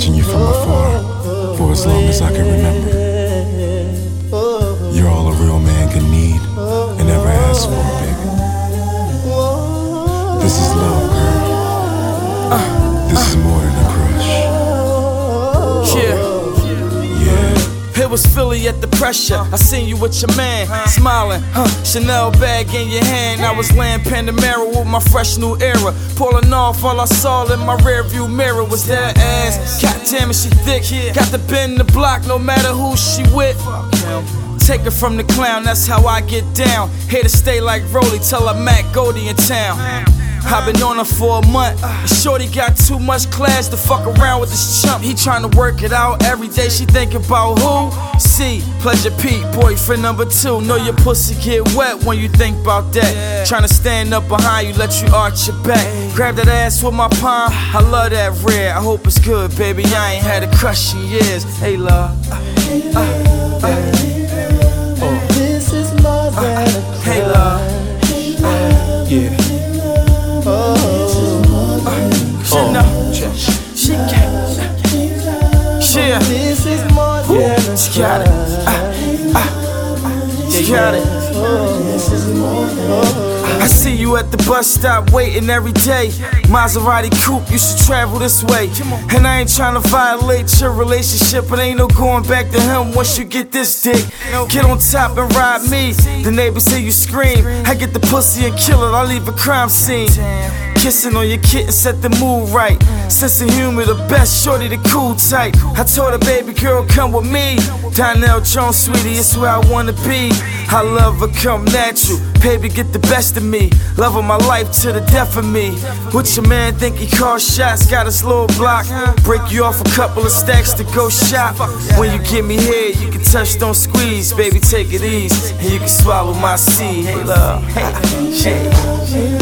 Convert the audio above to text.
watching you from afar for as long as I can remember. You're all a real man can need and ever ask for, baby. This is love, girl. This is more than a crush. It was Philly at the pressure. I seen you with your man, smiling, Chanel bag in your hand. I was laying Panamera with my fresh new era. Pulling off, all I saw in my rear view mirror was that ass. God damn it, she thick. Got to bend the block no matter who she with. Take her from the clown, that's how I get down. Here to stay like Rolly, tell her Matt Goldie in town. I've been on her for a month. Shorty got too much class to fuck around with this chump. He tryna work it out every day. She think about who? C, Pleasure Pete, boyfriend number 2. Know your pussy get wet when you think about that. Tryna stand up behind you, let you arch your back. Grab that ass with my palm. I love that rare. I hope it's good, baby. I ain't had a crush in years. Hey, love. This is more than a crush. Hey, love. Yeah. She This is more than a crush. She got it. She got it. I see you at the bus stop waiting every day. Maserati coupe, you should travel this way. And I ain't tryna violate your relationship, but ain't no going back to him once you get this dick. Get on top and ride me. The neighbors hear you scream. I get the pussy and kill it, I leave a crime scene. Kissing on your kitten, set the mood right. Sense of humor, the best, shorty the cool type. I told her, baby girl, come with me. Donnell Jones, sweetie, it's where I wanna be. I love her, come natural. Baby, get the best of me. Love of my life to the death of me. What your man think he calls shots? Got a slow block. Break you off a couple of stacks to go shop. When you give me head, you can touch, don't squeeze. Baby, take it easy. And you can swallow my seed. Hey, love. Hey,